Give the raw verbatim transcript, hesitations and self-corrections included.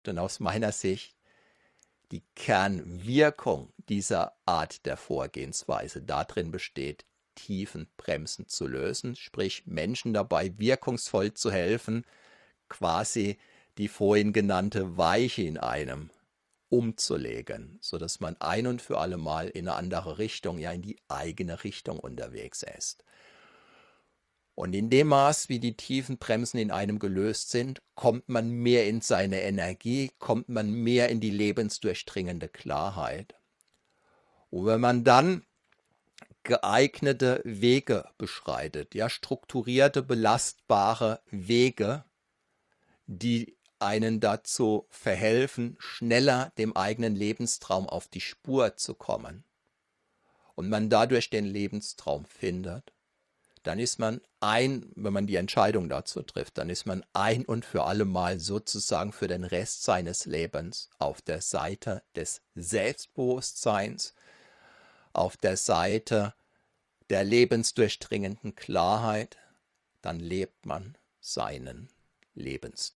Denn aus meiner Sicht die Kernwirkung dieser Art der Vorgehensweise darin besteht, Tiefenbremsen zu lösen, sprich Menschen dabei wirkungsvoll zu helfen, quasi die vorhin genannte Weiche in einem umzulegen, sodass man ein und für alle Mal in eine andere Richtung, ja in die eigene Richtung unterwegs ist. Und in dem Maß, wie die Tiefenbremsen in einem gelöst sind, kommt man mehr in seine Energie, kommt man mehr in die lebensdurchdringende Klarheit. Und wenn man dann geeignete Wege beschreitet, ja, strukturierte, belastbare Wege, die einen dazu verhelfen, schneller dem eigenen Lebenstraum auf die Spur zu kommen und man dadurch den Lebenstraum findet, dann ist man ein, wenn man die Entscheidung dazu trifft, dann ist man ein und für alle Mal sozusagen für den Rest seines Lebens auf der Seite des Selbstbewusstseins, auf der Seite der lebensdurchdringenden Klarheit, dann lebt man seinen Lebenstraum.